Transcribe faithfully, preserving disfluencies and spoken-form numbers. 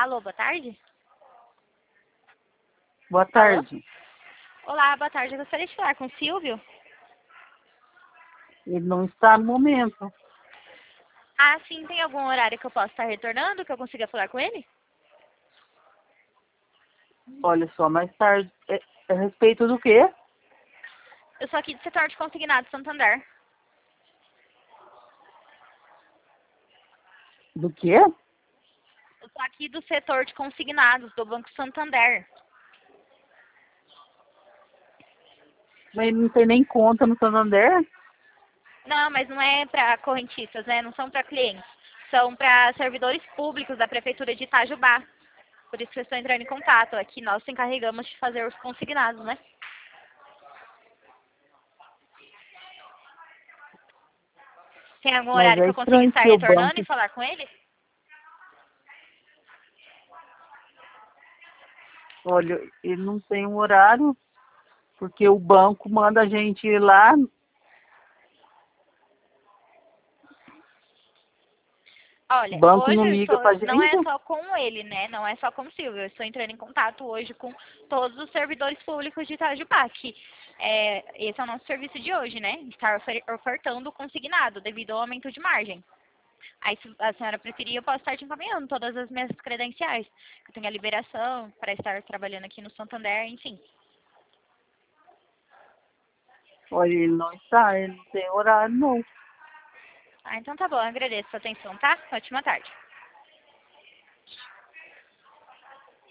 Alô, boa tarde? Boa tarde. Alô? Olá, boa tarde. Eu gostaria de falar com o Silvio. Ele não está no momento. Ah, sim, tem algum horário que eu possa estar retornando, que eu consiga falar com ele? Olha só, mais tarde. É, é a respeito do quê? Eu sou aqui do setor de consignado Santander. Do quê? Eu sou aqui do setor de consignados do Banco Santander. Mas ele não tem nem conta no Santander? Não, mas não é para correntistas, né? Não são para clientes. São para servidores públicos da Prefeitura de Itajubá. Por isso que eu estou entrando em contato. Aqui nós nos encarregamos de fazer os consignados, né? Tem algum Mas horário que é eu consiga estranho estar que o retornando banco... e falar com ele? Olha, ele não tem um horário, porque o banco manda a gente ir lá. O Olha, banco hoje não eu liga estou, pra não é gente? só com ele, né? Não é só com o Silvio. Eu estou entrando em contato hoje com todos os servidores públicos de Itajubá, que é, esse é o nosso serviço de hoje, né? Estar ofer- ofertando o consignado devido ao aumento de margem. Aí, se a senhora preferir, eu posso estar te encaminhando todas as minhas credenciais. Eu tenho a liberação para estar trabalhando aqui no Santander, enfim. Olha, ele não está, ele não tem horário, não. Ah, então tá bom. Eu agradeço a sua atenção, tá? Ótima tarde.